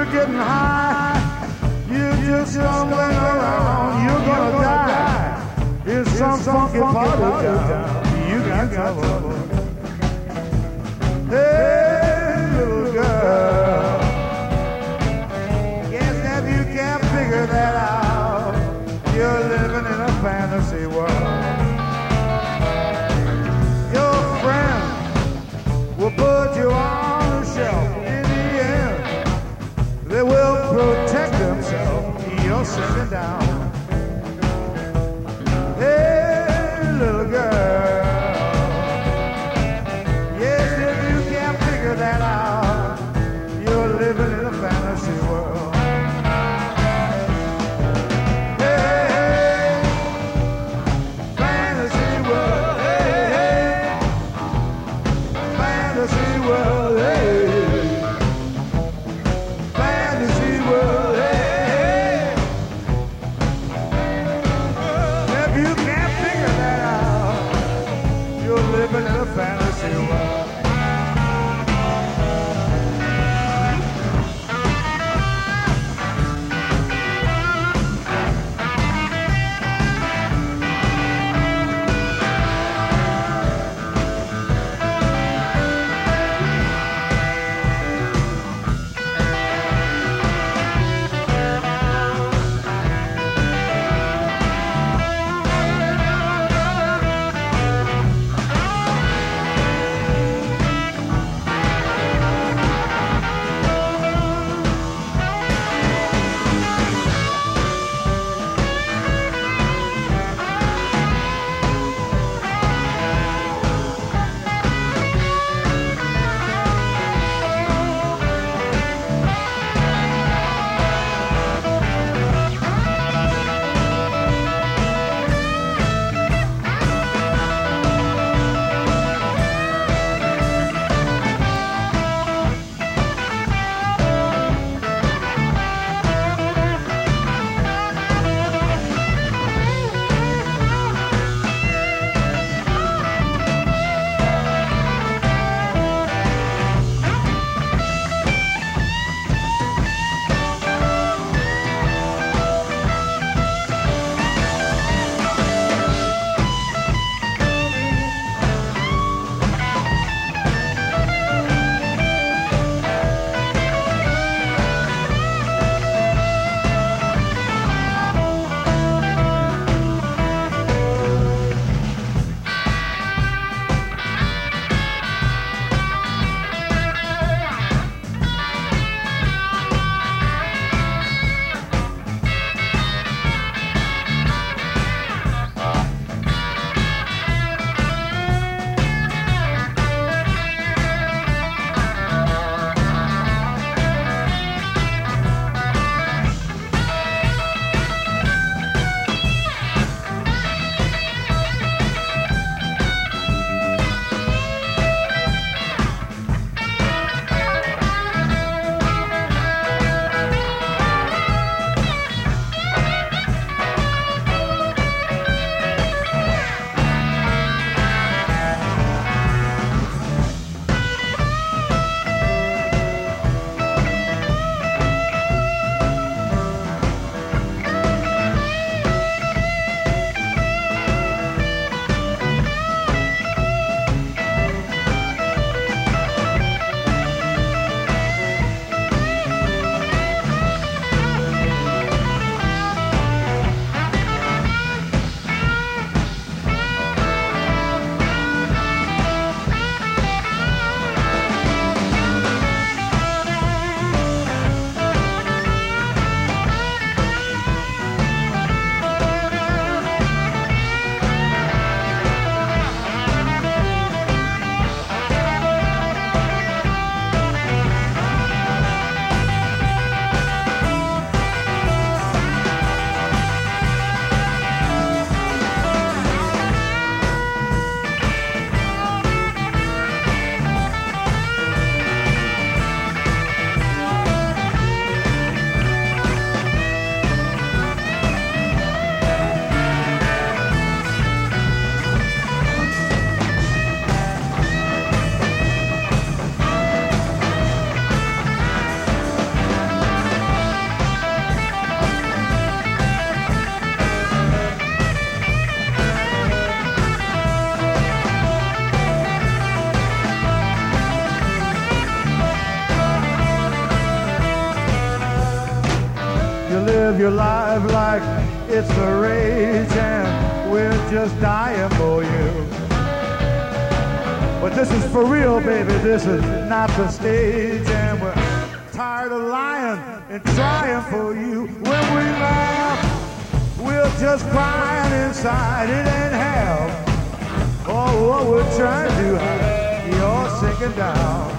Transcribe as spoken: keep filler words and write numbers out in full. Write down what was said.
you're getting high, you're just stumbling around, you're gonna die. It's some funky part of town, you got trouble. Hey, little girl, guess if you can't figure that out, you're living in a fantasy world. Your friend will put you on the shelf. In the end, they will protect themselves. You're sitting down. Hey, little girl, yes, if you can't figure that out, you're living in a fantasy world. Hey, fantasy world. Hey, fantasy world. Hey, fantasy world. Hey, if you can't figure that out, you're living in a fantasy world. live your life like it's the rage, and we're just dying for you. But this is for real, baby, this is not the stage, and we're tired of lying and trying for you. When we laugh, we're just crying inside. It ain't half oh, what we're trying to hide. You're sinking down.